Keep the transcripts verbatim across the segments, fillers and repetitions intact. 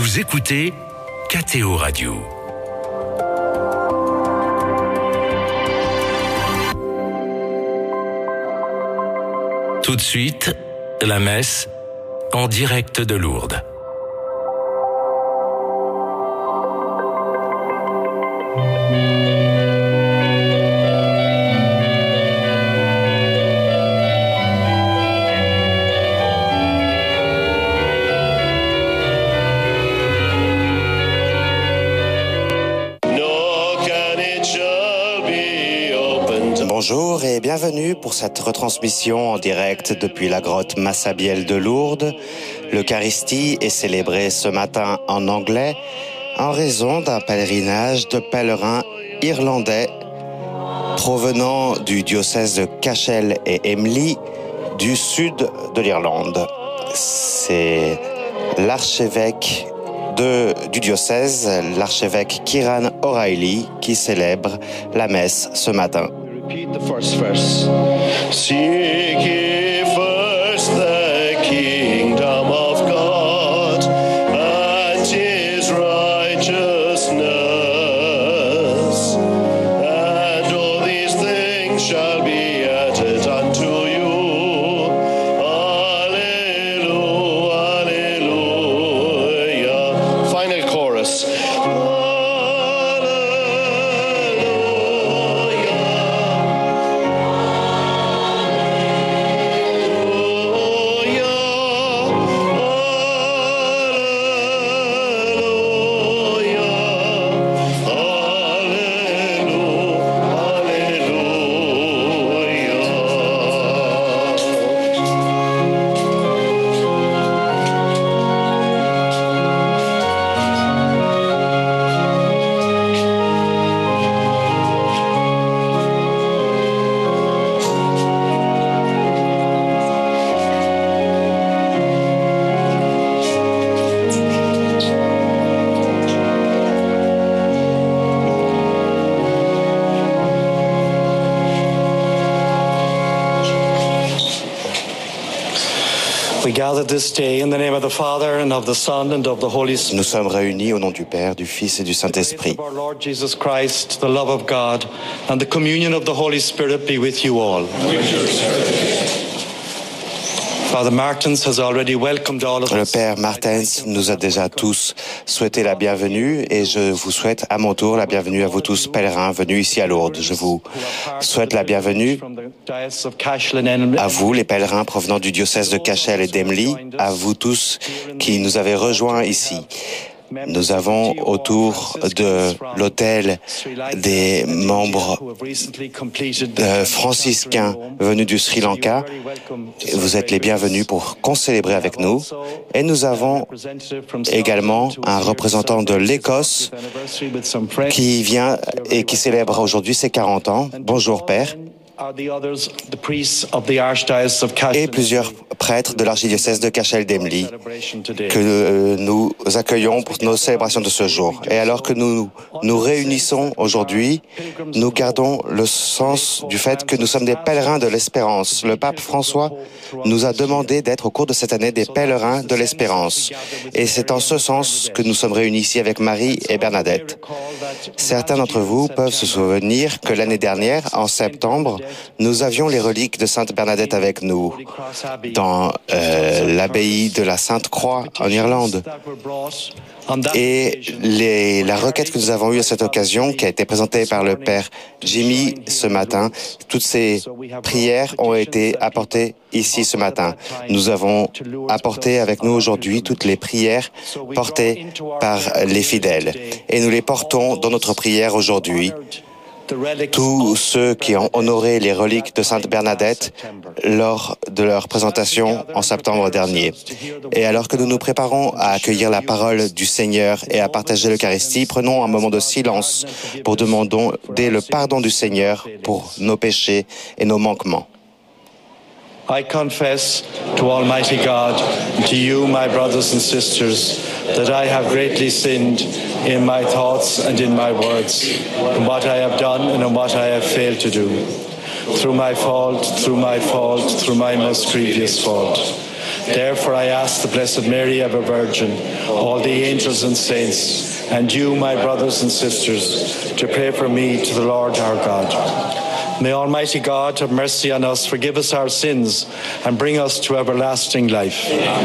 Vous écoutez K T O Radio. Tout de suite, la messe en direct de Lourdes. Bonjour et bienvenue pour cette retransmission en direct depuis la grotte Massabielle de Lourdes. L'Eucharistie est célébrée ce matin en anglais en raison d'un pèlerinage de pèlerins irlandais provenant du diocèse de Cashel et Emly du sud de l'Irlande. C'est l'archevêque de, du diocèse, l'archevêque Kieran O'Reilly, qui célèbre la messe ce matin. Repeat the first verse. Seek ye first the kingdom of God and his righteousness, and all these things shall be added unto you. Alleluia, alleluia. Final chorus. Nous sommes réunis au nom du Père, du Fils et du Saint-Esprit. Le Père Martens nous a déjà tous souhaité la bienvenue et je vous souhaite à mon tour la bienvenue à vous tous pèlerins venus ici à Lourdes. Je vous souhaite la bienvenue à vous les pèlerins provenant du diocèse de Cashel et d'Emly, à vous tous qui nous avez rejoints ici. Nous avons autour de l'autel des membres euh, franciscains venus du Sri Lanka. Vous êtes les bienvenus pour concélébrer avec nous. Et nous avons également un représentant de l'Écosse qui vient et qui célèbre aujourd'hui ses quarante ans. Bonjour Père. Et plusieurs prêtres de l'archidiocèse de Cashel d'Emly que euh, nous accueillons pour nos célébrations de ce jour. Et alors que nous nous réunissons aujourd'hui, nous gardons le sens du fait que nous sommes des pèlerins de l'espérance. Le pape François nous a demandé d'être au cours de cette année des pèlerins de l'espérance. Et c'est en ce sens que nous sommes réunis ici avec Marie et Bernadette. Certains d'entre vous peuvent se souvenir que l'année dernière, en septembre, nous avions les reliques de Sainte Bernadette avec nous dans euh, l'abbaye de la Sainte Croix en Irlande. Et les, la requête que nous avons eue à cette occasion, qui a été présentée par le Père Jimmy ce matin, toutes ces prières ont été apportées ici ce matin. Nous avons apporté avec nous aujourd'hui toutes les prières portées par les fidèles. Et nous les portons dans notre prière aujourd'hui. Tous ceux qui ont honoré les reliques de Sainte Bernadette lors de leur présentation en septembre dernier. Et alors que nous nous préparons à accueillir la parole du Seigneur et à partager l'Eucharistie, prenons un moment de silence pour demander le pardon du Seigneur pour nos péchés et nos manquements. I confess to Almighty God, to you, my brothers and sisters, that I have greatly sinned in my thoughts and in my words, in what I have done and in what I have failed to do. Through my fault, through my fault, through my most grievous fault. Therefore I ask the Blessed Mary, ever Virgin, all the angels and saints, and you, my brothers and sisters, to pray for me to the Lord our God. May Almighty God have mercy on us, forgive us our sins, and bring us to everlasting life.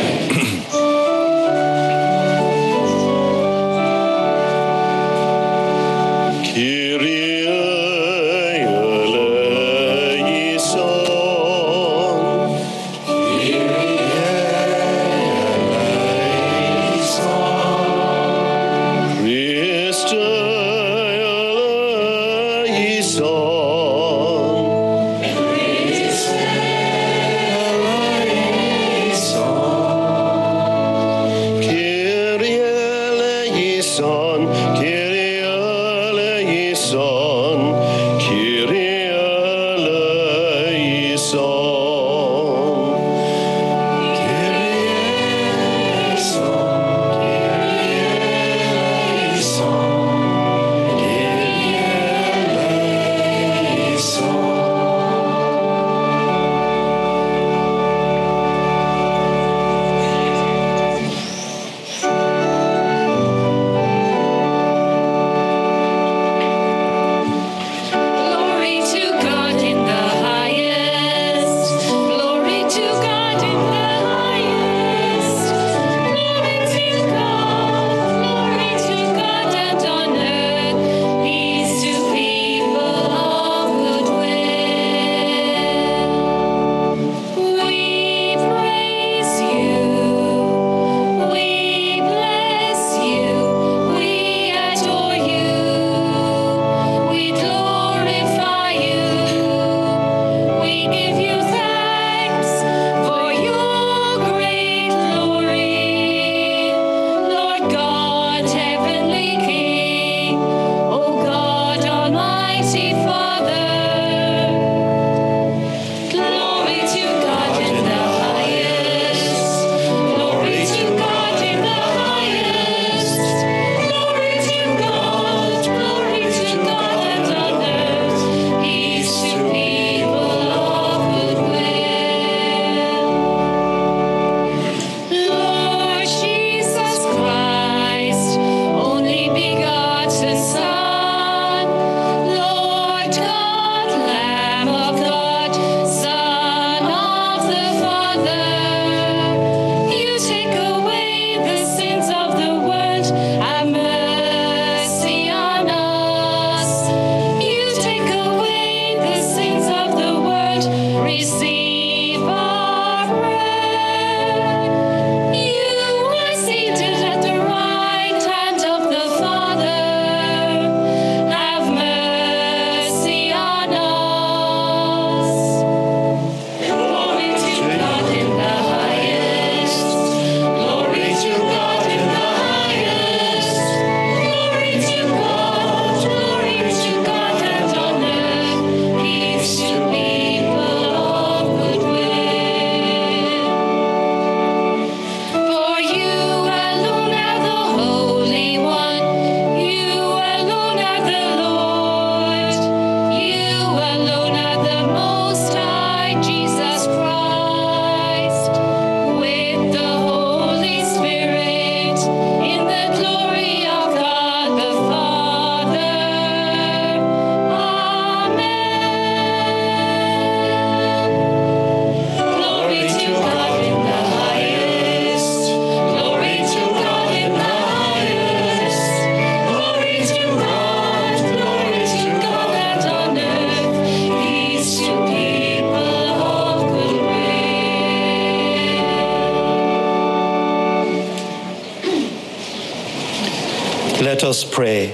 Let us pray.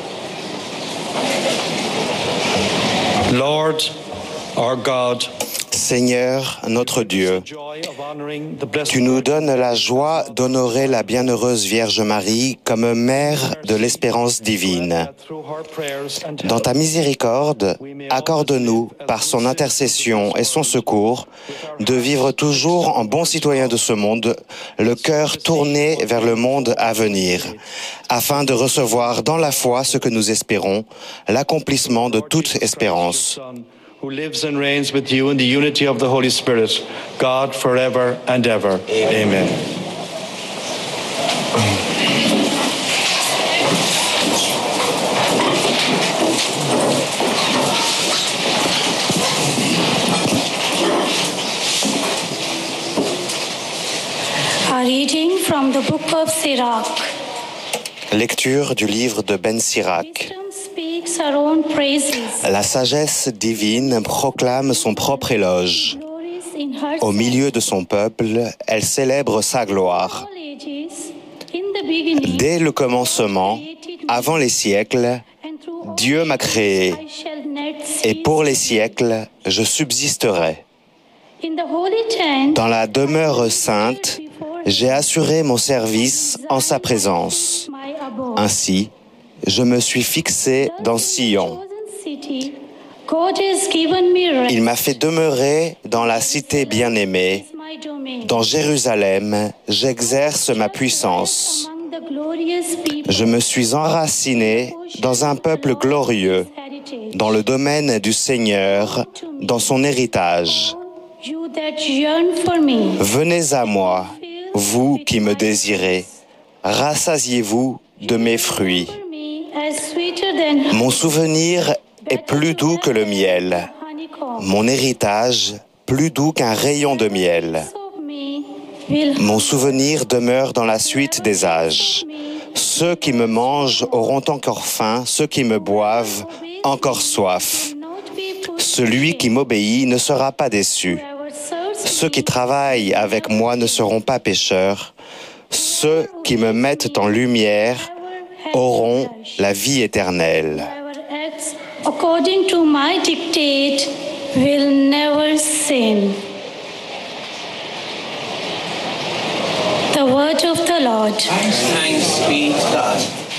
Lord, our God, Seigneur, notre Dieu, tu nous donnes la joie d'honorer la bienheureuse Vierge Marie comme mère de l'espérance divine. Dans ta miséricorde, accorde-nous, par son intercession et son secours, de vivre toujours en bons citoyens de ce monde, le cœur tourné vers le monde à venir, afin de recevoir dans la foi ce que nous espérons, l'accomplissement de toute espérance. who lives and reigns with you in the unity of the Holy Spirit, God forever and ever. Amen. A reading from the book of Sirach. Lecture du livre de Ben Sirach. Wisdom speaks her own praises. La sagesse divine proclame son propre éloge. Glories in her Au milieu de son peuple, elle célèbre sa gloire. all ages. In the beginning, Dès le commencement, avant les siècles, and through all Dieu m'a créé, I shall not et cease. pour les siècles, je subsisterai. In the holy tent, Dans la demeure sainte, j'ai assuré mon service en sa présence. my abode. Ainsi, je me suis fixé dans Sion. Chosen city, God has given me rest. Il m'a fait demeurer dans la cité bien-aimée. My domain. Dans Jérusalem, j'exerce ma puissance. Among the glorious people, Je me suis enraciné dans un peuple glorieux, heritage. dans le domaine du Seigneur, dans son héritage. You that yearn for me. Venez à moi, vous qui me désirez. Rassasiez-vous de mes fruits. For me, as sweeter than Mon souvenir est plus doux que le miel. honeycomb. Mon héritage, plus doux qu'un rayon de miel. Of me will Mon souvenir demeure dans la suite des âges. Ceux qui me mangent auront encore faim, ceux qui me boivent encore soif. not be put Celui qui m'obéit ne sera pas déçu. our source. Ceux qui travaillent avec moi ne seront pas pécheurs. Ceux qui me mettent en lumière auront la vie éternelle. Our acts, according to my dictate, will never sin. The word of the Lord. Thanks be to God.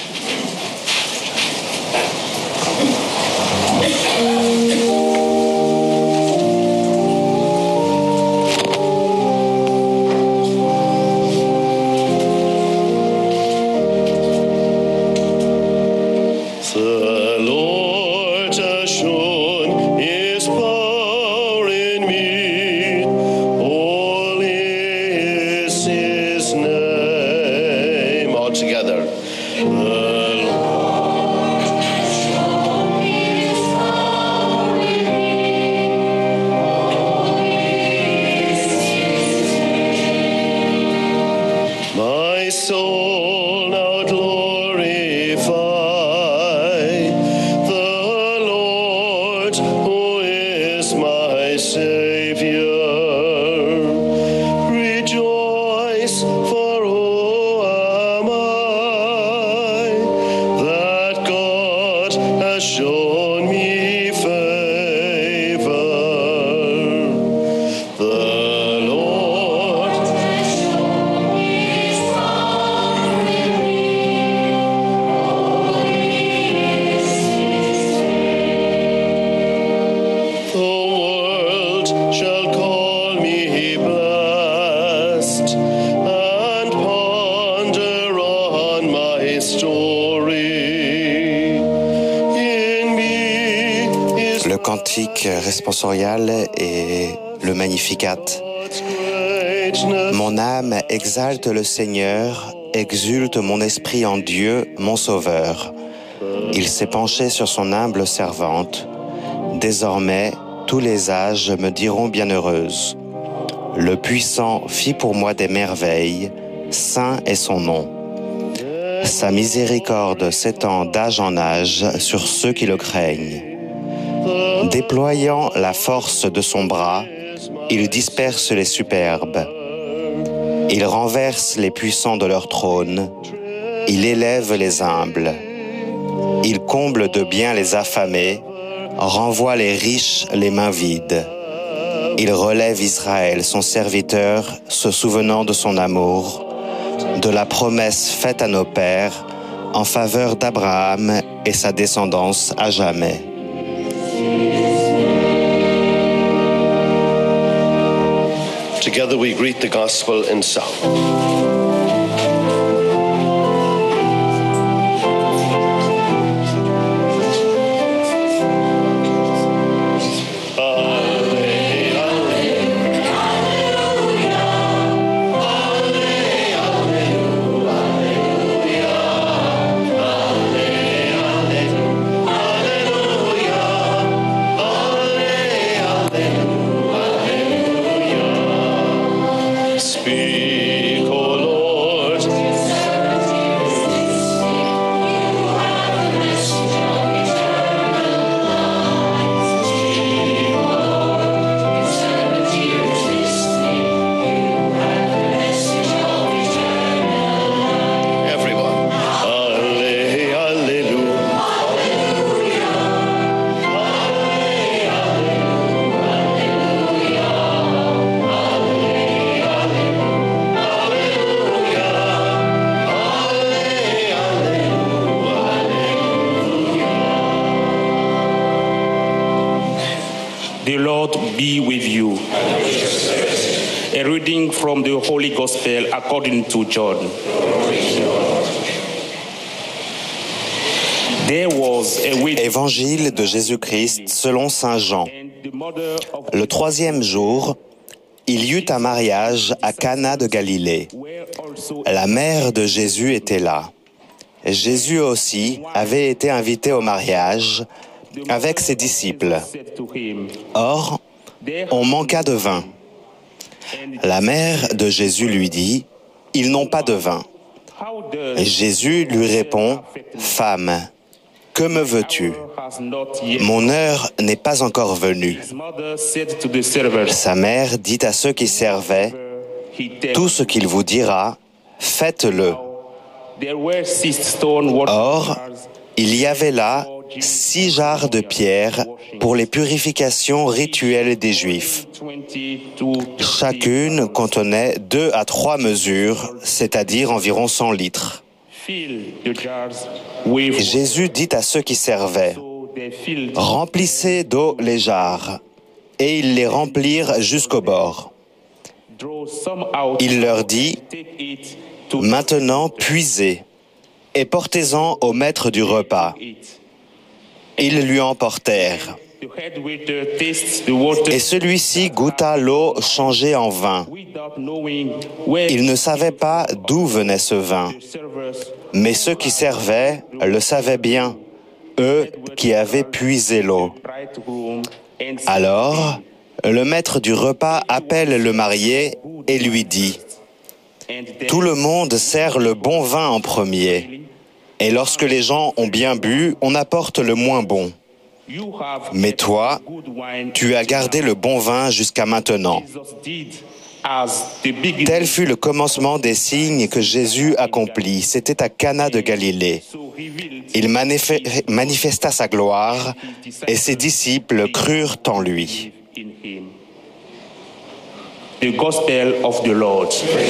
The Lord has shown his power in me. Holy is his name. All together. The Lord has shown his power in me. Holy is his name. My soul now glorify the Lord, who is my Savior. Rejoice, for who am I, that God has shown me favor. The Lord has shown his power in me. Holy is his name. The world shall call me blessed and ponder on my story. In me is Le cantique responsorial est le Magnificat. God's greatness. Mon âme exalte le Seigneur, exulte mon esprit en Dieu, mon Sauveur. Il s'est penché sur son humble servante. Désormais, tous les âges me diront bienheureuse. Le Puissant fit pour moi des merveilles, saint est son nom. Sa miséricorde s'étend d'âge en âge sur ceux qui le craignent. Déployant la force de son bras, il disperse les superbes. Il renverse les puissants de leur trône. Il élève les humbles. Il comble de bien les affamés, renvoie les riches les mains vides. Il relève Israël, son serviteur, se souvenant de son amour, de la promesse faite à nos pères en faveur d'Abraham et sa descendance à jamais. Together we greet the gospel in song. speak, O Lord. Everyone. Alle, Alleluia. The Lord be with you. A reading from the Holy Gospel according to John. There was a widow, Évangile de Jésus-Christ selon saint Jean. and the mother of Le troisième jour, il y eut un mariage à Cana de Galilée. where also La mère de Jésus était là. Jésus aussi avait été invité au mariage avec ses disciples. said to him, Or, There on manqua de vin. La mère de Jésus lui dit, « Ils n'ont pas de vin. » how does Jésus lui répond, « Femme, que me veux-tu? has not yet. Mon heure n'est pas encore venue. His mother said to the servants, » Sa mère dit à ceux qui servaient, he tells, « Tout ce qu'il vous dira, faites-le. » There were six stone water Or, jars, il y avait là six jarres de pierre pour les purifications rituelles des Juifs. twenty to Chacune contenait deux à trois mesures, c'est-à-dire environ cent litres. fill the jars with Jésus dit à ceux qui servaient, so they filled « Remplissez d'eau les jarres. » Et ils les remplirent jusqu'au bord. draw some out. Il leur dit, Take it to « Maintenant puisez et portez-en au maître du repas. » it. Ils lui emportèrent. The head waiter tastes the water Et celui-ci goûta l'eau changée en vin. without knowing where Il ne savait pas d'où venait ce vin, the servers mais ceux qui servaient le savaient bien, eux qui avaient puisé l'eau. bridegroom and Alors, le maître du repas appelle le marié et lui dit, and then « Tout le monde sert le bon vin en premier, et lorsque les gens ont bien bu, on apporte le moins bon. you have Mais toi, good wine. tu as gardé le bon vin jusqu'à maintenant. » Jesus did as the beginning. Tel fut le commencement des signes que Jésus accomplit. C'était à Cana de Galilée. So revealed Il manif- manifesta sa gloire et ses disciples crurent en lui. in him. The Gospel of the Lord.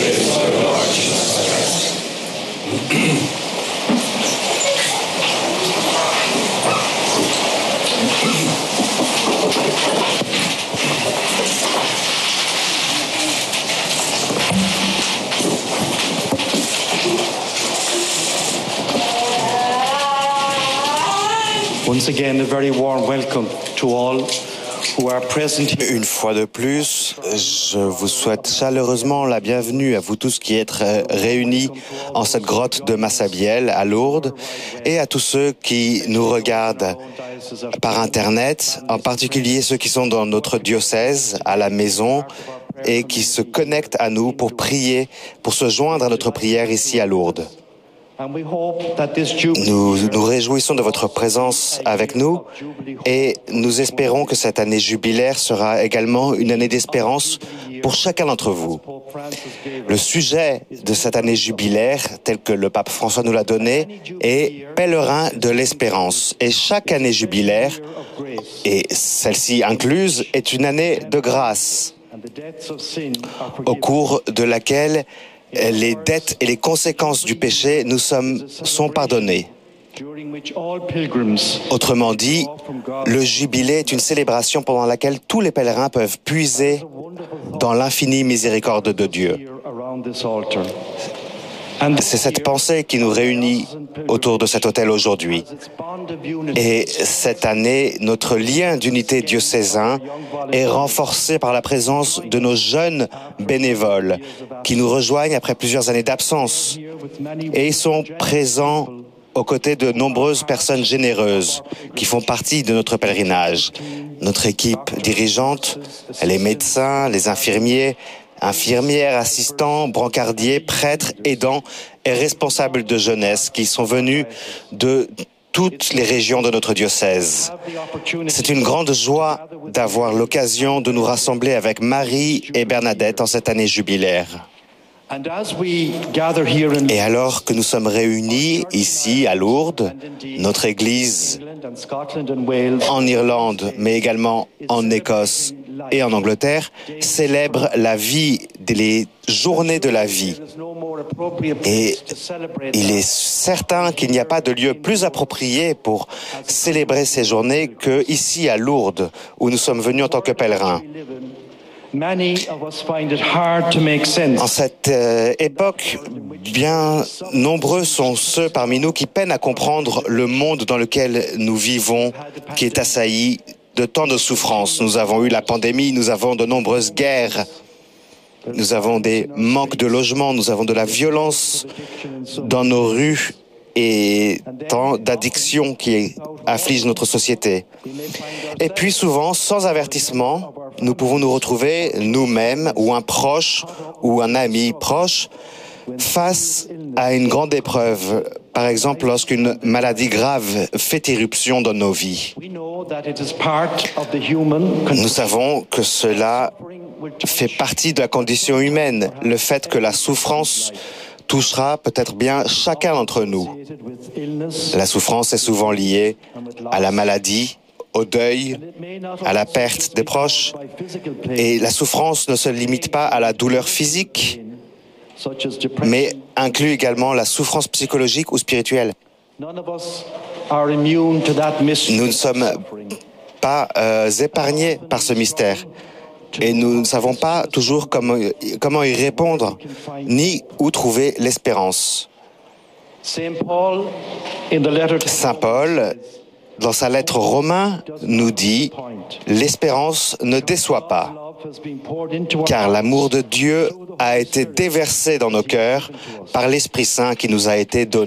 Once again, a very warm welcome to all who are present here. Une fois de plus, je vous souhaite chaleureusement la bienvenue à vous tous qui êtes réunis en cette grotte de Massabielle à Lourdes et à tous ceux qui nous regardent par Internet, en particulier ceux qui sont dans notre diocèse, à la maison et qui se connectent à nous pour prier, pour se joindre à notre prière ici à Lourdes. And we hope that this jubilee Nous nous réjouissons de votre présence avec nous et nous espérons que cette année jubilaire sera également une année d'espérance pour chacun d'entre vous. Le sujet de cette année jubilaire, tel que le pape François nous l'a donné, est pèlerin de l'espérance. Et chaque année jubilaire, et celle-ci incluse, est une année de grâce and the debts of sin are au forgiven. cours de laquelle les dettes et les conséquences du péché nous sommes, sont pardonnées. During which all pilgrims Autrement dit, le jubilé est une célébration pendant laquelle tous les pèlerins peuvent puiser dans l'infinie miséricorde de Dieu. here around this altar. And C'est cette pensée qui nous réunit autour de cet autel aujourd'hui. its bond of unity Et cette année, notre lien d'unité diocésain est renforcé par la présence de nos jeunes bénévoles qui nous rejoignent après plusieurs années d'absence here with many et ils sont présents aux côtés de nombreuses personnes généreuses qui font partie de notre pèlerinage. Notre équipe dirigeante, les médecins, les infirmiers, infirmières, assistants, brancardiers, prêtres, aidants et responsables de jeunesse qui sont venus de toutes les régions de notre diocèse. C'est une grande joie d'avoir l'occasion de nous rassembler avec Marie et Bernadette en cette année jubilaire. Et alors que nous sommes réunis ici à Lourdes, notre Église en Irlande, mais également en Écosse et en Angleterre, célèbre la vie, les journées de la vie. Et il est certain qu'il n'y a pas de lieu plus approprié pour célébrer ces journées qu'ici à Lourdes, où nous sommes venus en tant que pèlerins. En cette euh, époque, bien nombreux sont ceux parmi nous qui peinent à comprendre le monde dans lequel nous vivons, qui est assailli de tant de souffrances. Nous avons eu la pandémie, nous avons de nombreuses guerres, nous avons des manques de logements, nous avons de la violence dans nos rues et tant d'addictions qui affligent notre société. Et puis souvent, sans avertissement, nous pouvons nous retrouver nous-mêmes ou un proche ou un ami proche face à une grande épreuve. Par exemple, lorsqu'une maladie grave fait irruption dans nos vies. Nous savons que cela fait partie de la condition humaine, le fait que la souffrance touchera peut-être bien chacun d'entre nous. La souffrance est souvent liée à la maladie, au deuil, à la perte des proches. Et la souffrance ne se limite pas à la douleur physique, mais inclut également la souffrance psychologique ou spirituelle. Nous ne sommes pas euh, épargnés par ce mystère. Et nous ne savons pas toujours comment, comment y répondre, ni où trouver l'espérance. Saint Paul, dans sa lettre aux Romains, nous dit « L'espérance ne déçoit pas, car l'amour de Dieu a été déversé dans nos cœurs par l'Esprit Saint qui nous a été donné. »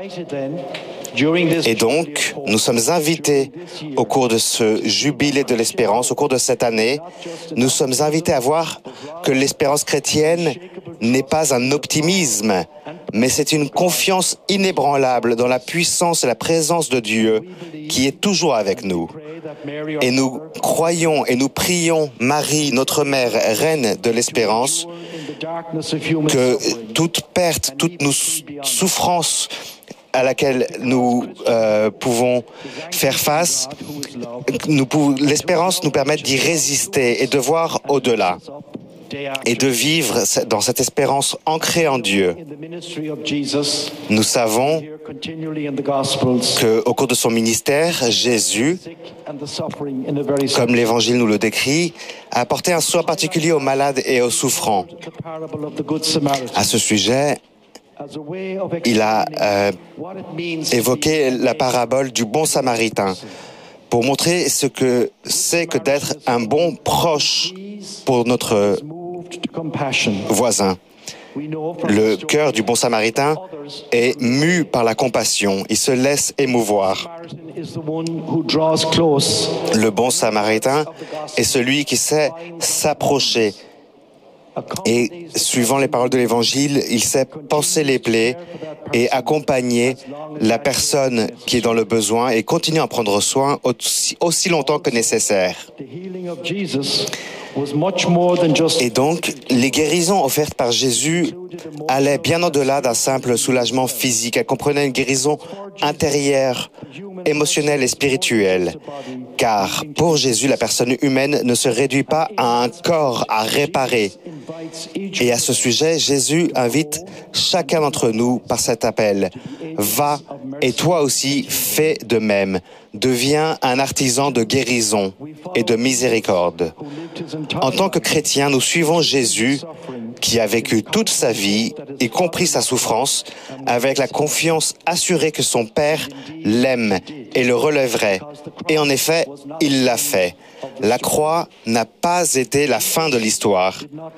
Et donc, nous sommes invités au cours de ce jubilé de l'espérance, au cours de cette année, nous sommes invités à voir que l'espérance chrétienne n'est pas un optimisme, mais c'est une confiance inébranlable dans la puissance et la présence de Dieu qui est toujours avec nous. Et nous croyons et nous prions Marie, notre Mère, Reine de l'Espérance, que toute perte, toute nos souffrances à laquelle nous euh, pouvons faire face, nous pouvons, l'espérance nous permet d'y résister et de voir au-delà et de vivre dans cette espérance ancrée en Dieu. Nous savons qu'au cours de son ministère, Jésus, comme l'Évangile nous le décrit, a apporté un soin particulier aux malades et aux souffrants. À ce sujet, il a euh, évoqué la parabole du bon samaritain pour montrer ce que c'est que d'être un bon proche pour notre voisin. Le cœur du bon samaritain est mu par la compassion. Il se laisse émouvoir. Le bon samaritain est celui qui sait s'approcher. Et suivant les paroles de l'Évangile, il sait panser les plaies et accompagner la personne qui est dans le besoin et continuer à en prendre soin aussi, aussi longtemps que nécessaire. Et donc, les guérisons offertes par Jésus allaient bien au-delà d'un simple soulagement physique. Elles comprenaient une guérison intérieure, émotionnelle et spirituelle. Car pour Jésus, la personne humaine ne se réduit pas à un corps à réparer. Et à ce sujet, Jésus invite chacun d'entre nous par cet appel. Va et toi aussi fais de même. Deviens un artisan de guérison et de miséricorde. En tant que chrétiens, nous suivons Jésus qui a vécu toute sa vie, y compris sa souffrance, avec la confiance assurée que son Père l'aime et le relèverait. Et en effet, il l'a fait. La croix n'a pas été la fin de l'histoire.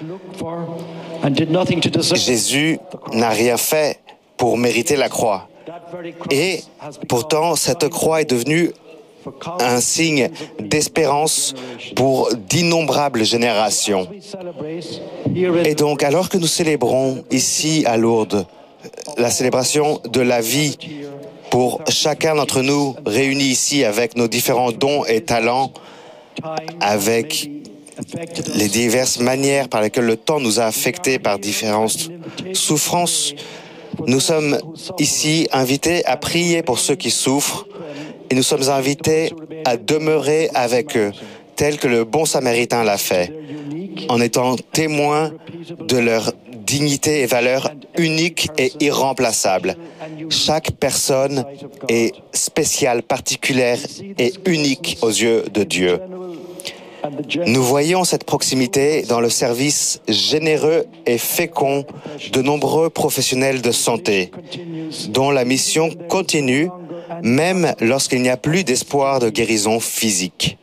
Jésus n'a rien fait pour mériter la croix. Et pourtant, cette croix est devenue un signe d'espérance pour d'innombrables générations. Et donc, alors que nous célébrons ici à Lourdes la célébration de la vie pour chacun d'entre nous réunis ici avec nos différents dons et talents, avec les diverses manières par lesquelles le temps nous a affectés par différentes souffrances, nous sommes ici invités à prier pour ceux qui souffrent et nous sommes invités à demeurer avec eux, tel que le bon Samaritain l'a fait, en étant témoins de leur dignité et valeur unique et irremplaçable. Chaque personne est spéciale, particulière et unique aux yeux de Dieu. Nous voyons cette proximité dans le service généreux et fécond de nombreux professionnels de santé, dont la mission continue même lorsqu'il n'y a plus d'espoir de guérison physique.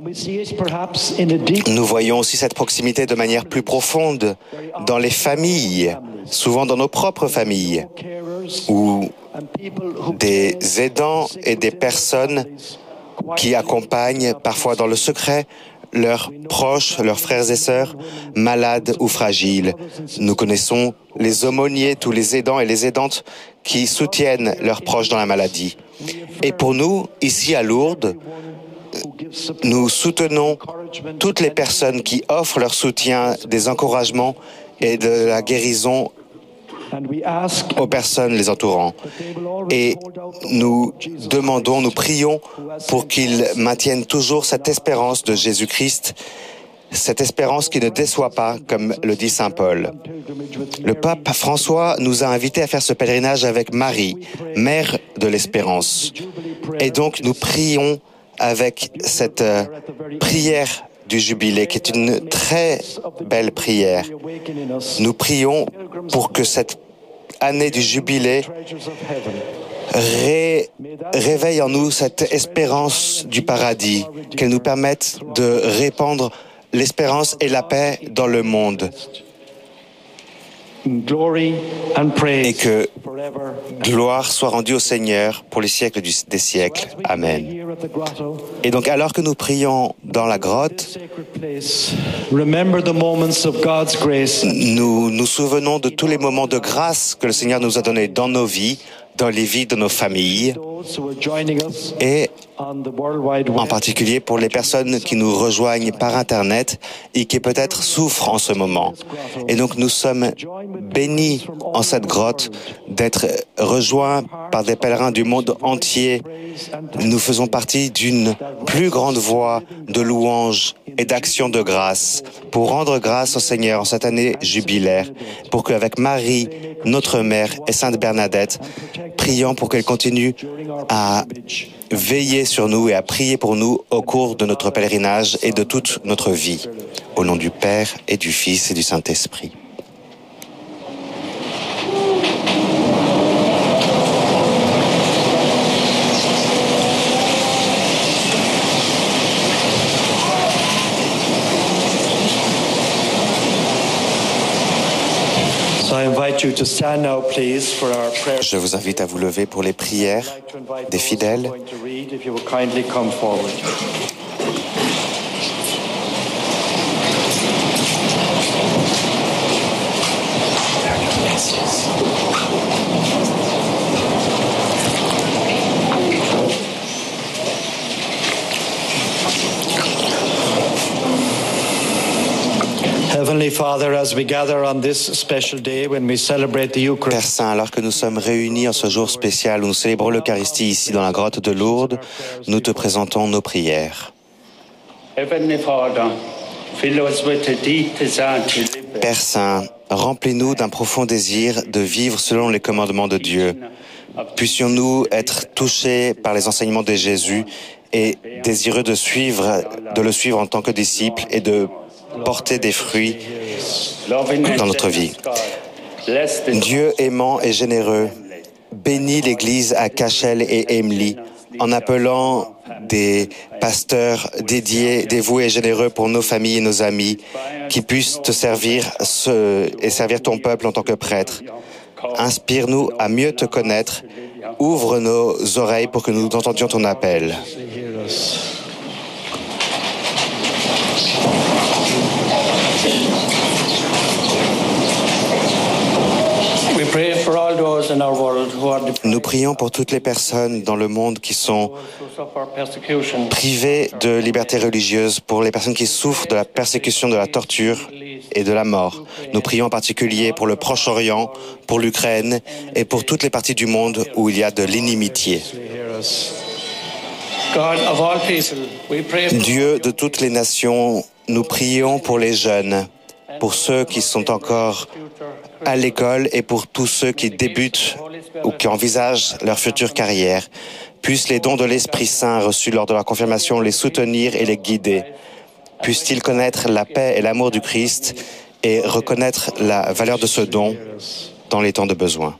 Nous voyons aussi cette proximité de manière plus profonde dans les familles, souvent dans nos propres familles, où des aidants et des personnes qui accompagnent parfois dans le secret leurs proches, leurs frères et sœurs, malades ou fragiles. Nous connaissons les aumôniers, tous les aidants et les aidantes qui soutiennent leurs proches dans la maladie. Et pour nous, ici à Lourdes, nous soutenons toutes les personnes qui offrent leur soutien, des encouragements et de la guérison aux personnes les entourant. Et nous demandons, nous prions pour qu'ils maintiennent toujours cette espérance de Jésus-Christ, cette espérance qui ne déçoit pas, comme le dit saint Paul. Le pape François nous a invités à faire ce pèlerinage avec Marie, mère de l'espérance. Et donc nous prions avec cette euh, prière du jubilé, qui est une très belle prière. Nous prions pour que cette année du jubilé ré réveille en nous cette espérance du paradis, qu'elle nous permette de répandre l'espérance et la paix dans le monde. Et que gloire soit rendue au Seigneur pour les siècles du, des siècles. Amen. Et donc, alors que nous prions dans la grotte, nous nous souvenons de tous les moments de grâce que le Seigneur nous a donnés dans nos vies, dans les vies de nos familles, et en particulier pour les personnes qui nous rejoignent par Internet et qui peut-être souffrent en ce moment. Et donc nous sommes bénis en cette grotte d'être rejoints par des pèlerins du monde entier. Nous faisons partie d'une plus grande voix de louange et d'action de grâce pour rendre grâce au Seigneur en cette année jubilaire, pour qu'avec Marie, notre mère et Sainte Bernadette, prions pour qu'elle continue à veiller sur nous et à prier pour nous au cours de notre pèlerinage et de toute notre vie. Au nom du Père et du Fils et du Saint-Esprit. Je vous invite à vous lever pour les prières des fidèles. Père Saint, alors que nous sommes réunis en ce jour spécial où nous célébrons l'Eucharistie ici dans la grotte de Lourdes, nous te présentons nos prières. Père Saint, remplis-nous d'un profond désir de vivre selon les commandements de Dieu. Puissions-nous être touchés par les enseignements de Jésus et désireux de suivre, de le suivre en tant que disciples et de porter des fruits dans notre vie. Dieu aimant et généreux, bénis l'Église à Cashel et Emly en appelant des pasteurs dédiés, dévoués et généreux pour nos familles et nos amis qui puissent te servir ce, et servir ton peuple en tant que prêtre. Inspire-nous à mieux te connaître. Ouvre nos oreilles pour que nous entendions ton appel. Nous prions pour toutes les personnes dans le monde qui sont privées de liberté religieuse, pour les personnes qui souffrent de la persécution, de la torture et de la mort. Nous prions en particulier pour le Proche-Orient, pour l'Ukraine et pour toutes les parties du monde où il y a de l'inimitié. Dieu de toutes les nations, nous prions pour les jeunes, pour ceux qui sont encore à l'école et pour tous ceux qui débutent ou qui envisagent leur future carrière. Puissent les dons de l'Esprit Saint reçus lors de leur confirmation les soutenir et les guider. Puissent-ils connaître la paix et l'amour du Christ et reconnaître la valeur de ce don dans les temps de besoin.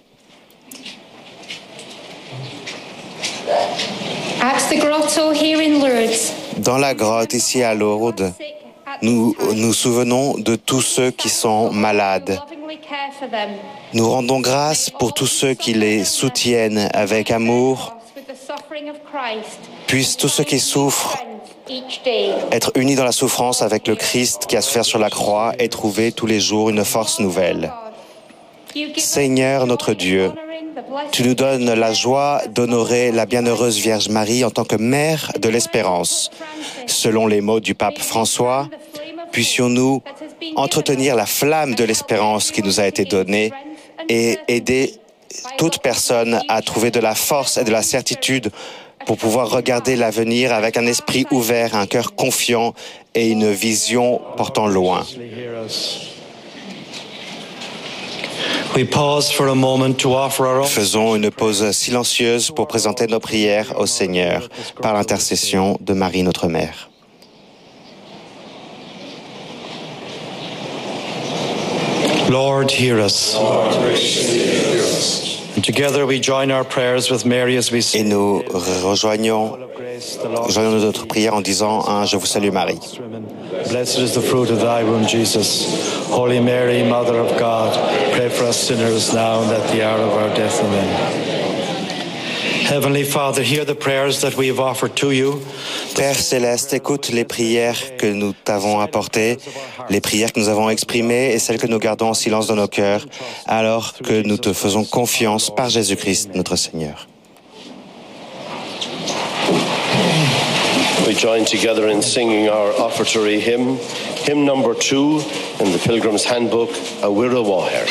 Dans la grotte ici à Lourdes, nous nous souvenons de tous ceux qui sont malades. Nous rendons grâce pour tous ceux qui les soutiennent avec amour. Puissent tous ceux qui souffrent être unis dans la souffrance avec le Christ qui a souffert sur la croix et trouver tous les jours une force nouvelle. Seigneur notre Dieu, tu nous donnes la joie d'honorer la bienheureuse Vierge Marie en tant que mère de l'espérance. Selon les mots du pape François, puissions-nous entretenir la flamme de l'espérance qui nous a été donnée et aider toute personne à trouver de la force et de la certitude pour pouvoir regarder l'avenir avec un esprit ouvert, un cœur confiant et une vision portant loin. Faisons une pause silencieuse pour présenter nos prières au Seigneur par l'intercession de Marie notre Mère. Lord, hear us. And together we join our prayers with Mary as we Et nous rejoignons, rejoignons notre prière en disant un Je vous salue Marie. Blessed is the fruit of thy womb, Jesus. Holy Mary, Mother of God, pray for us sinners now and at the hour of our death. Amen. Heavenly Father, hear the prayers that we have offered to you. Père Céleste, écoute les prières que nous t'avons apportées, les prières que nous avons exprimées et celles que nous gardons en silence dans nos cœurs, alors que nous te faisons confiance par Jésus-Christ, notre Seigneur. We join together in singing our offertory hymn, hymn number two in the Pilgrim's Handbook, A Wirra Wahir.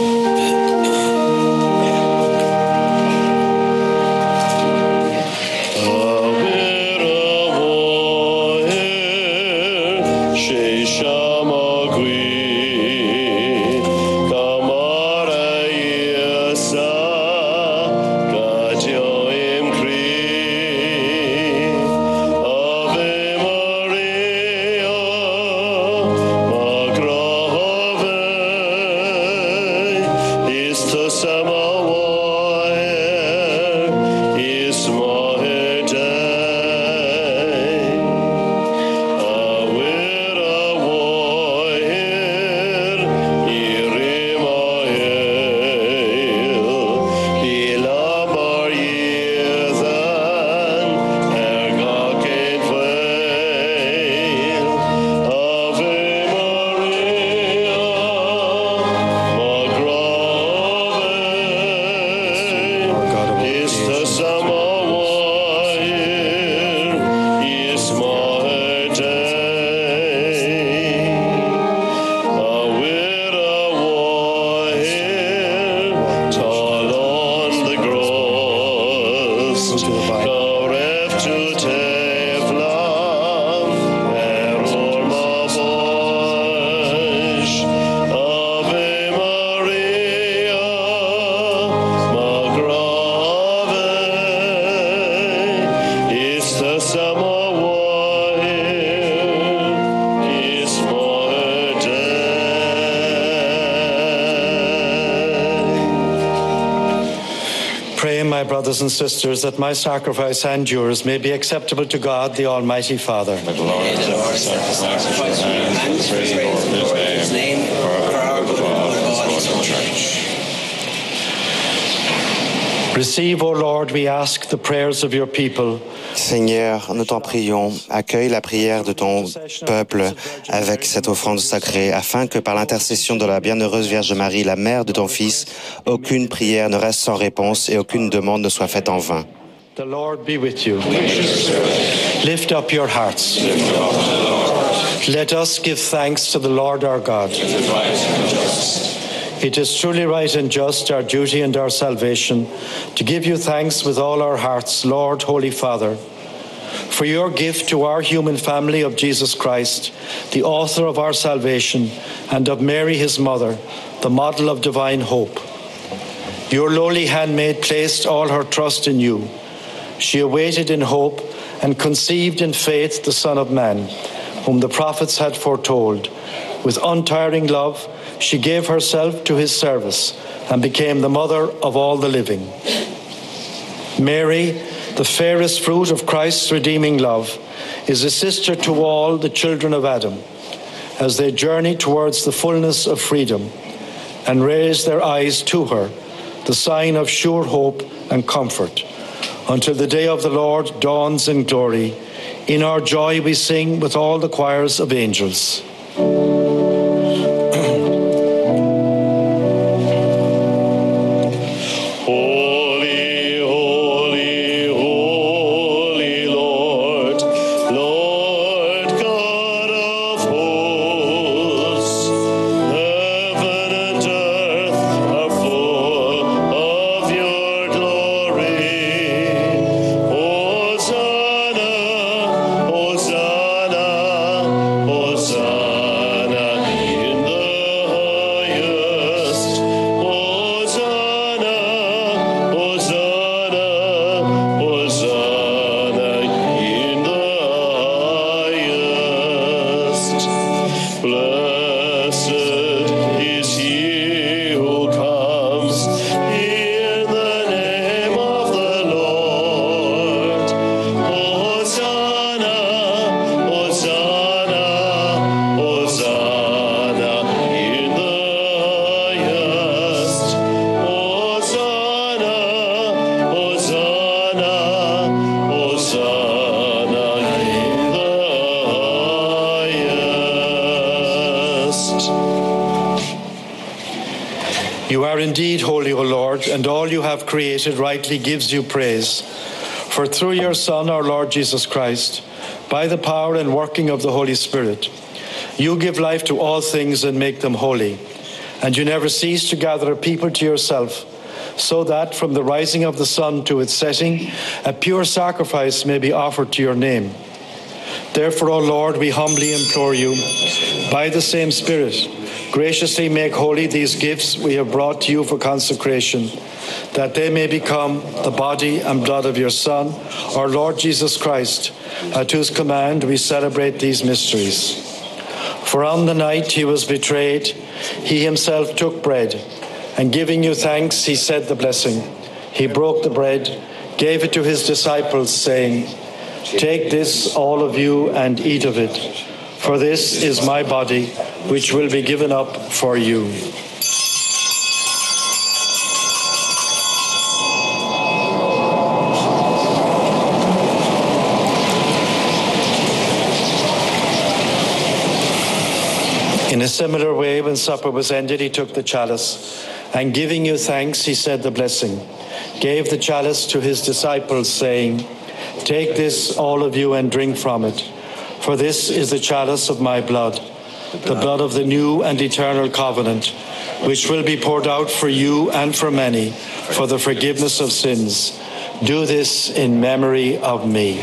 Brothers and sisters, that my sacrifice and yours may be acceptable to God, the Almighty Father. May the Lord accept the sacrifice of man and the praise of His name, for our good of His holy church. Receive, O Lord, we ask, the prayers of your people, Seigneur, nous t'en prions, accueille la prière de ton peuple avec cette offrande sacrée, afin que par l'intercession de la bienheureuse Vierge Marie, la mère de ton Fils, aucune prière ne reste sans réponse et aucune demande ne soit faite en vain. The Lord be with you. Lift up your hearts. Let us give thanks to the Lord our God. It is truly right and just, our duty and our salvation, to give you thanks with all our hearts, Lord, Holy Father, for your gift to our human family of Jesus Christ, the author of our salvation, and of Mary, his mother, the model of divine hope. Your lowly handmaid placed all her trust in you. She awaited in hope and conceived in faith the Son of Man, whom the prophets had foretold. With untiring love, she gave herself to his service and became the mother of all the living. Mary, the fairest fruit of Christ's redeeming love, is a sister to all the children of Adam as they journey towards the fullness of freedom and raise their eyes to her, the sign of sure hope and comfort, until the day of the Lord dawns in glory. In our joy we sing with all the choirs of angels. You are indeed holy, O Lord, and all you have created rightly gives you praise. For through your Son, our Lord Jesus Christ, by the power and working of the Holy Spirit, you give life to all things and make them holy. And you never cease to gather a people to yourself, so that from the rising of the sun to its setting, a pure sacrifice may be offered to your name. Therefore, O Lord, we humbly implore you, by the same Spirit, graciously make holy these gifts we have brought to you for consecration, that they may become the body and blood of your Son, our Lord Jesus Christ, at whose command we celebrate these mysteries. For on the night he was betrayed, he himself took bread, and giving you thanks, he said the blessing. He broke the bread, gave it to his disciples, saying, "Take this, all of you, and eat of it, for this is my body, which will be given up for you." In a similar way, when supper was ended, he took the chalice, and giving you thanks, he said the blessing, gave the chalice to his disciples, saying, "Take this, all of you, and drink from it, for this is the chalice of my blood, the blood of the new and eternal covenant, which will be poured out for you and for many for the forgiveness of sins. Do this in memory of me."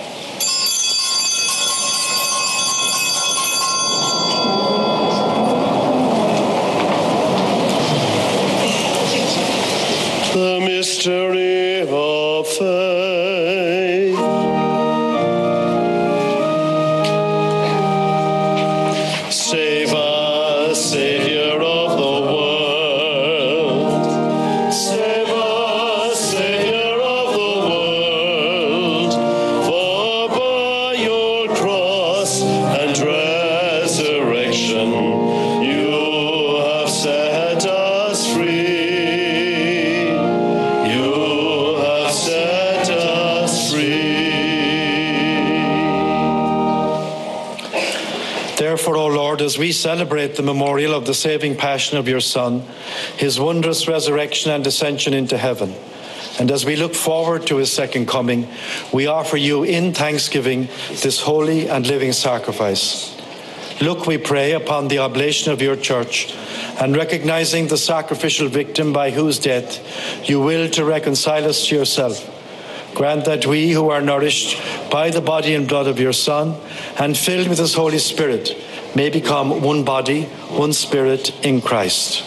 The mystery of faith. Save us, Savior of the world. Save us, Savior of the world. For by your cross and resurrection, you have set us free. You have set as we celebrate the memorial of the saving passion of your Son, his wondrous resurrection and ascension into heaven, and as we look forward to his second coming, we offer you in thanksgiving this holy and living sacrifice. Look, we pray, upon the oblation of your church, and recognizing the sacrificial victim by whose death you will to reconcile us to yourself, grant that we who are nourished by the body and blood of your Son and filled with his Holy Spirit may become one body, one spirit in Christ.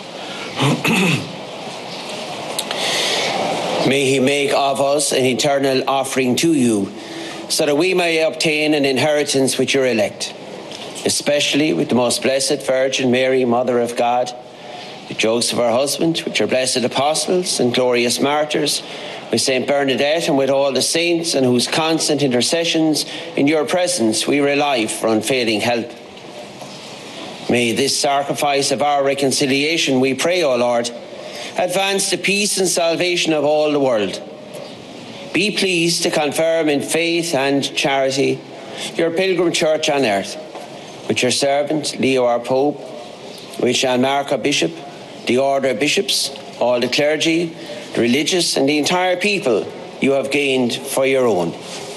May he make of us an eternal offering to you, so that we may obtain an inheritance with your elect, especially with the most blessed Virgin Mary, Mother of God, with Joseph her husband, with your blessed apostles and glorious martyrs, with Saint Bernadette, and with all the saints, and whose constant intercessions in your presence we rely for unfailing help. May this sacrifice of our reconciliation, we pray, O Lord, advance the peace and salvation of all the world. Be pleased to confirm in faith and charity your pilgrim church on earth, with your servant Leo our Pope, with Jean Marc our Bishop, the order of bishops, all the clergy, the religious, and the entire people you have gained for your own.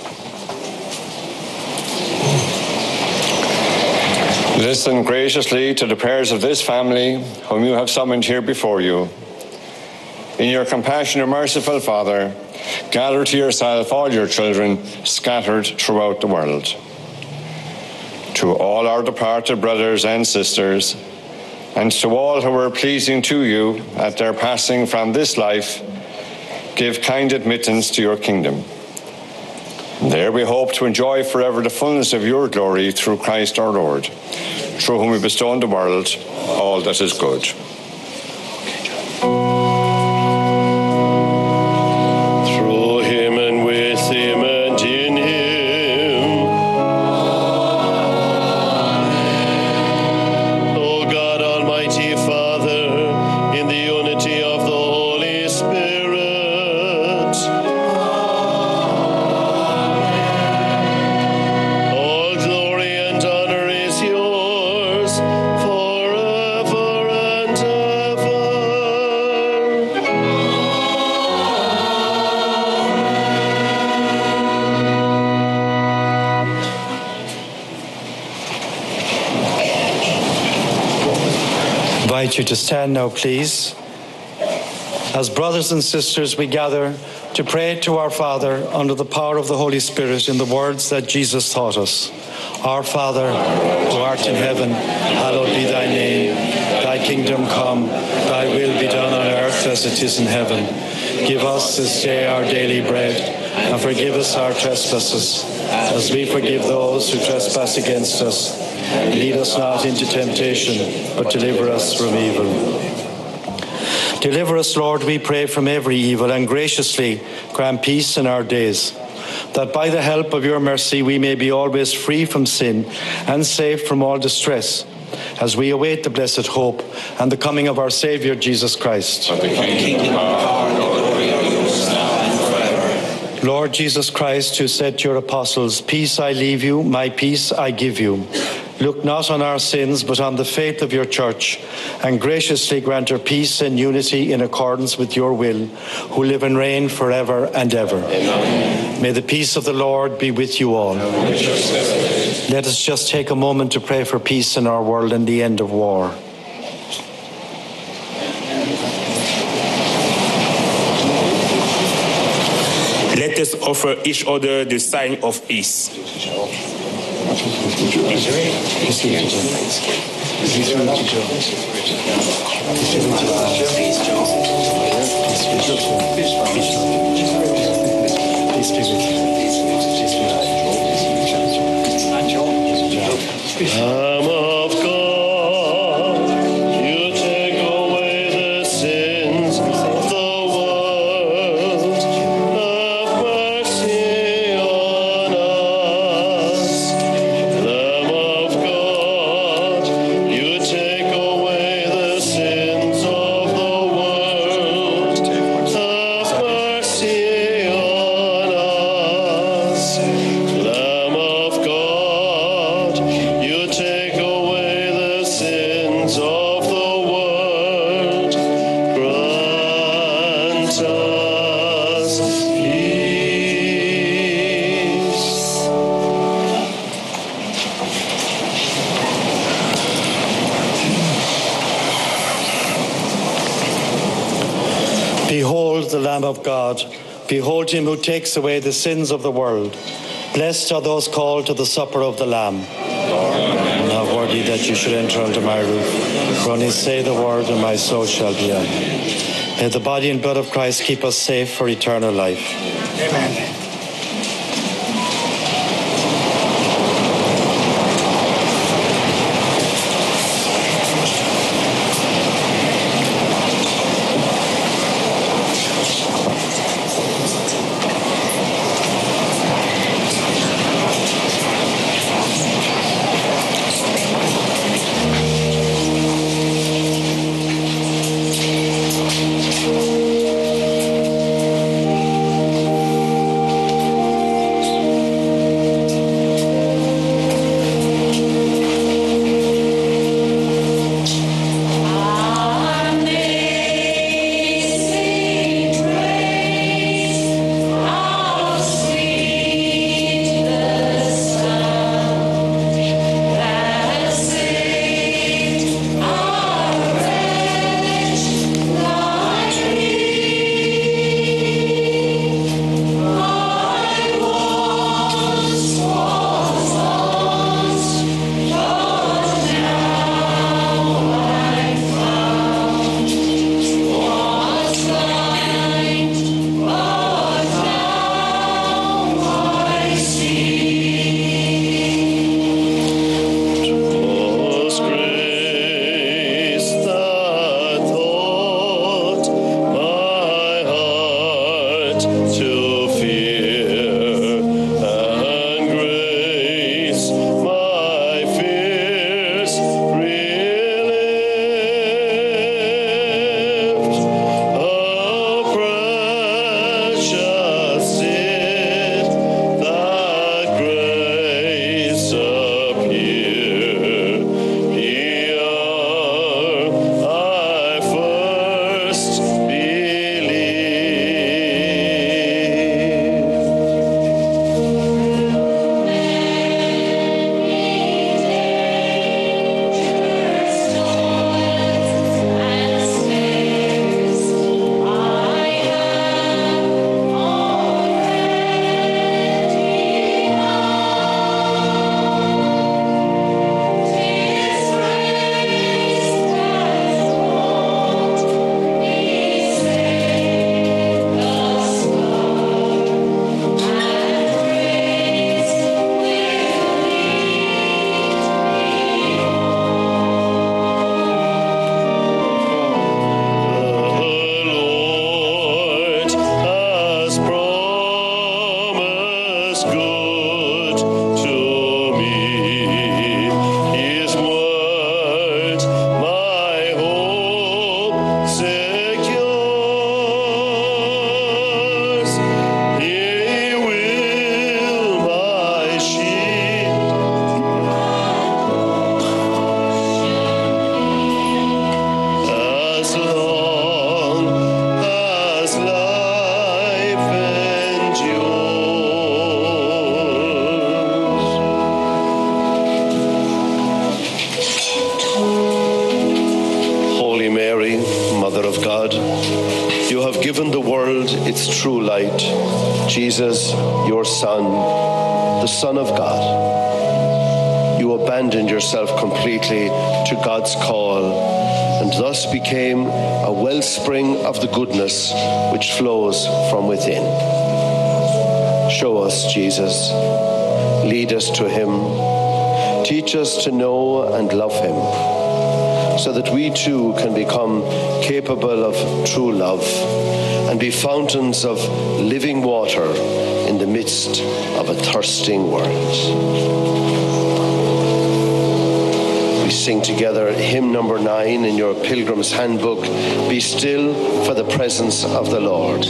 Listen graciously to the prayers of this family, whom you have summoned here before you. In your compassion, O merciful Father, gather to yourself all your children scattered throughout the world. To all our departed brothers and sisters, and to all who were pleasing to you at their passing from this life, give kind admittance to your kingdom. And there we hope to enjoy forever the fullness of your glory through Christ our Lord, through whom we bestow on the world all that is good. You to stand now, please. As brothers and sisters, we gather to pray to our Father under the power of the Holy Spirit in the words that Jesus taught us. Our Father, who art in heaven, hallowed be thy name. Thy kingdom come, thy will be done on earth as it is in heaven. Give us this day our daily bread, and forgive us our trespasses, as we forgive those who trespass against us. Lead us not into temptation, but deliver us from evil. Deliver us, Lord, we pray, from every evil, and graciously grant peace in our days, that by the help of your mercy we may be always free from sin and safe from all distress, as we await the blessed hope and the coming of our Saviour Jesus Christ. For the kingdom, power, and glory are yours now and forever. Lord Jesus Christ, who said to your apostles, "Peace I leave you, my peace I give you," look not on our sins, but on the faith of your church, and graciously grant her peace and unity in accordance with your will, who live and reign forever and ever. Amen. May the peace of the Lord be with you all. Let us just take a moment to pray for peace in our world and the end of war. Let us offer each other the sign of peace. Lamb of God, you take away the sins of the world. Have mercy on us. Lamb of God, you take away the sins of the us peace. Behold the Lamb of God. Behold him who takes away the sins of the world. Blessed are those called to the supper of the Lamb. I'm not worthy that you should enter under my roof. For only say the word, and my soul shall be on. May the body and blood of Christ keep us safe for eternal life. Amen. its true light, Jesus, your Son, the Son of God. You abandoned yourself completely to God's call and thus became a wellspring of the goodness which flows from within. Show us Jesus. Lead us to him. Teach us to know and love him, so that we too can become capable of true love and be fountains of living water in the midst of a thirsting world. We sing together hymn number nine in your Pilgrim's Handbook, Be Still for the Presence of the Lord.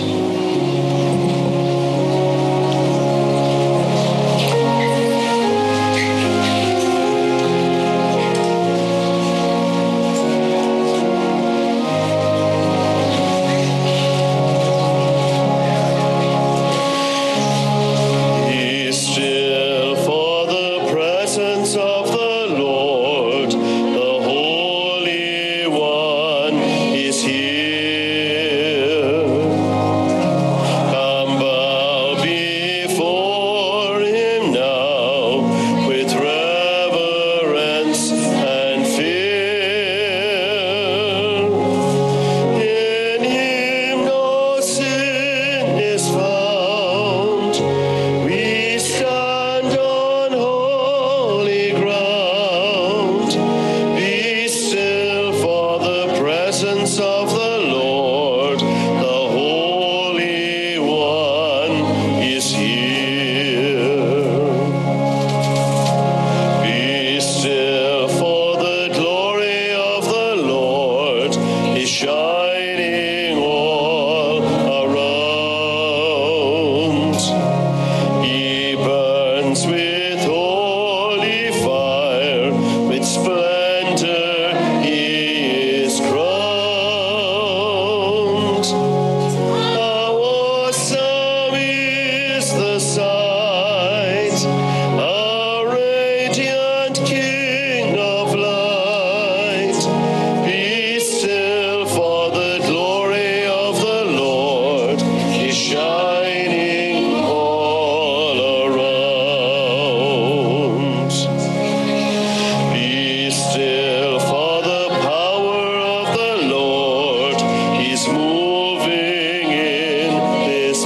He's moving in this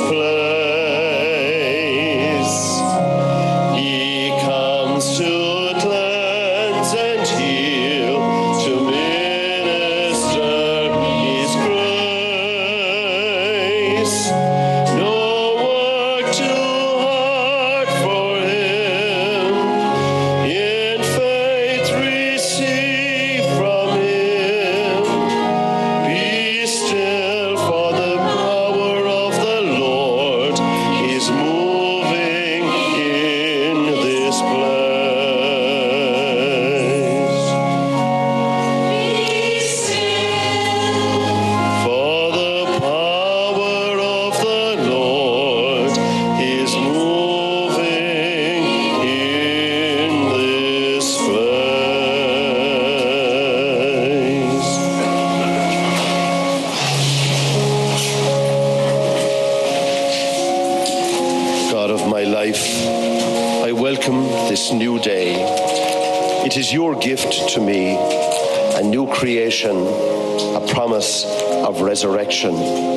place. He comes to cleanse and heal, to minister His grace. No work too hard for Him. In faith receive from Him. Be still, for the power of the Lord is moving in this place. For the power of the Lord is moving in this place. God of my life, I welcome this new day. It is your gift to me, a new creation, a promise of resurrection.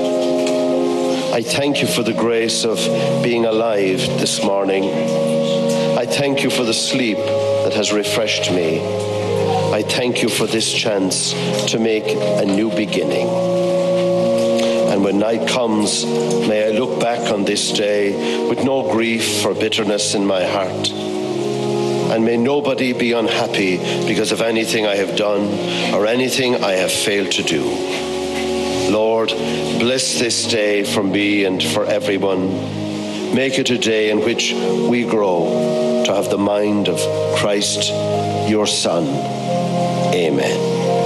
I thank you for the grace of being alive this morning. I thank you for the sleep that has refreshed me. I thank you for this chance to make a new beginning. And when night comes, may I look back on this day with no grief or bitterness in my heart. And may nobody be unhappy because of anything I have done or anything I have failed to do. Lord, bless this day for me and for everyone. Make it a day in which we grow to have the mind of Christ, your Son. Amen.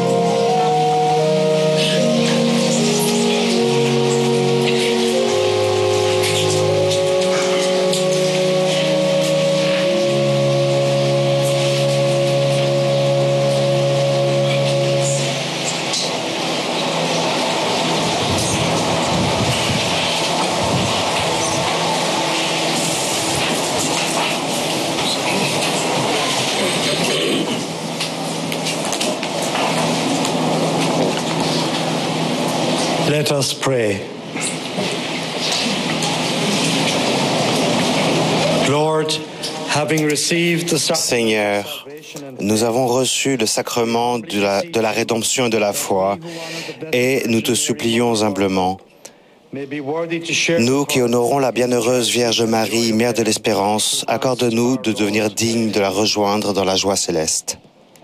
Let us pray. Lord, having received the Seigneur, nous avons reçu le sacrement de la, de la rédemption et de la foi, et nous te supplions humblement, nous qui honorons la bienheureuse Vierge Marie, Mère de l'Espérance, accorde-nous de devenir dignes de la rejoindre dans la joie céleste.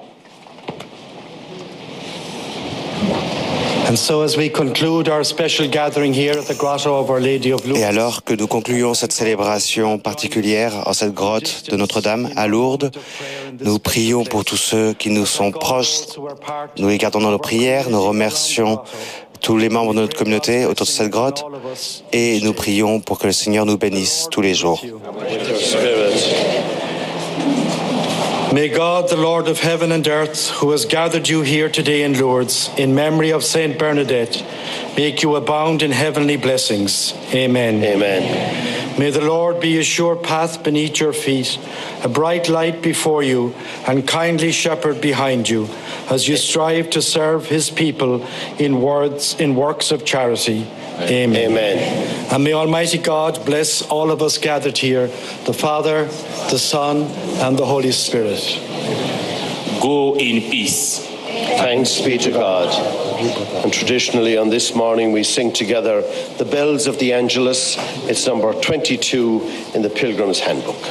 Et alors que nous concluons cette célébration particulière en cette grotte de Notre-Dame à Lourdes, nous prions pour tous ceux qui nous sont proches, nous les gardons dans nos prières, nous remercions tous les membres de notre communauté autour de cette grotte et nous prions pour que le Seigneur nous bénisse tous les jours. May God, the Lord of heaven and earth, who has gathered you here today in Lourdes, in memory of Saint Bernadette, make you abound in heavenly blessings. Amen. Amen. May the Lord be a sure path beneath your feet, a bright light before you, and kindly shepherd behind you, as you strive to serve his people in words, in works of charity. Amen. Amen. And may Almighty God bless all of us gathered here, the Father, the Son, and the Holy Spirit. Go in peace. Thanks be to God. And traditionally on this morning we sing together the Bells of the Angelus. It's number twenty-two in the Pilgrim's Handbook.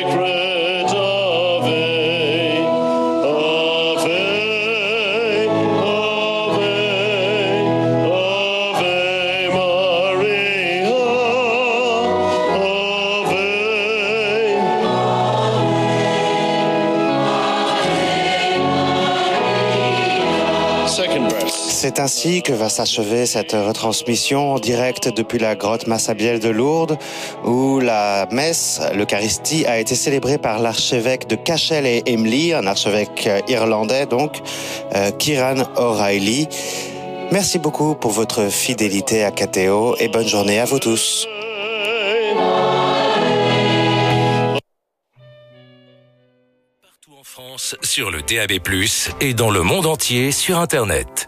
Ave, Ave, C'est ainsi que va s'achever cette retransmission en direct depuis la grotte Massabielle de Lourdes, où la messe, l'Eucharistie, a été célébrée par l'archevêque de Cashel et Emly, un archevêque irlandais donc, euh, Kieran O'Reilly. Merci beaucoup pour votre fidélité à K T O et bonne journée à vous tous. Partout en France, sur le D A B plus, et dans le monde entier sur Internet.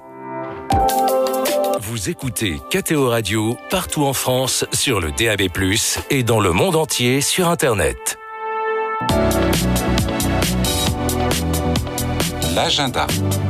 Vous écoutez K T O Radio partout en France sur le D A B plus, et dans le monde entier sur Internet. L'agenda.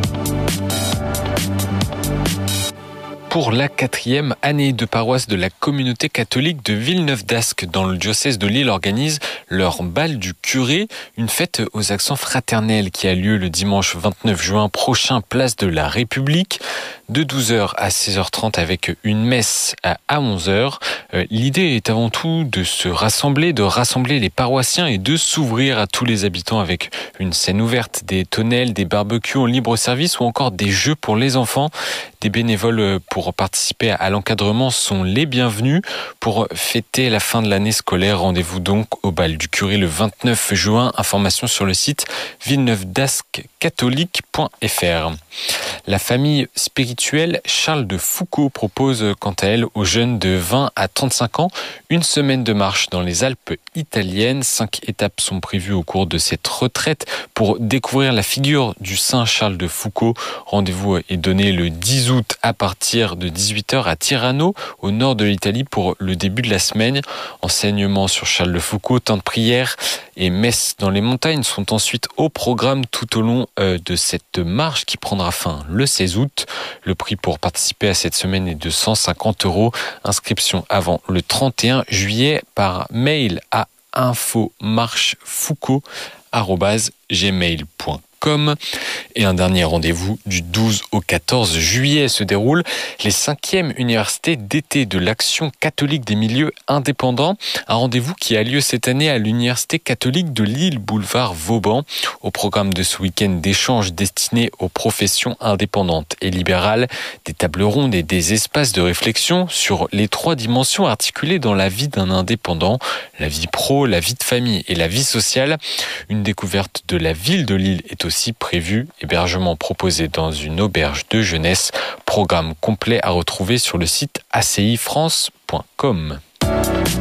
Pour la quatrième année de paroisse de la communauté catholique de Villeneuve-d'Ascq dans le diocèse de Lille organise leur bal du curé, une fête aux accents fraternels qui a lieu le dimanche vingt-neuf juin prochain, place de la République, de douze heures à seize heures trente avec une messe à onze heures. L'idée est avant tout de se rassembler, de rassembler les paroissiens et de s'ouvrir à tous les habitants avec une scène ouverte, des tonnelles, des barbecues en libre service ou encore des jeux pour les enfants. Des bénévoles pour participer à l'encadrement sont les bienvenus. Pour fêter la fin de l'année scolaire, rendez-vous donc au bal du curé le vingt-neuf juin. Information sur le site villeneuve dascq catholique point f r. La famille spirituelle Charles de Foucauld propose quant à elle aux jeunes de vingt à trente-cinq ans une semaine de marche dans les Alpes italiennes. Cinq étapes sont prévues au cours de cette retraite pour découvrir la figure du saint Charles de Foucauld. Rendez-vous est donné le dix août à partir de dix-huit heures à Tirano, au nord de l'Italie, pour le début de la semaine. Enseignements sur Charles de Foucauld, temps de prière et messe dans les montagnes sont ensuite au programme tout au long de cette marche qui prendra fin le seize août. Le prix pour participer à cette semaine est de cent cinquante euros. Inscription avant le trente et un juillet par mail à info marche foucauld arobase gmail point com. Et un dernier rendez-vous du douze au quatorze juillet se déroule les cinquièmes universités d'été de l'Action catholique des milieux indépendants. Un rendez-vous qui a lieu cette année à l'Université catholique de Lille, boulevard Vauban. Au programme de ce week-end d'échanges destinés aux professions indépendantes et libérales, des tables rondes et des espaces de réflexion sur les trois dimensions articulées dans la vie d'un indépendant, la vie pro, la vie de famille et la vie sociale. Une découverte de la ville de Lille est aussi aussi prévu, hébergement proposé dans une auberge de jeunesse. Programme complet à retrouver sur le site a c i france point com.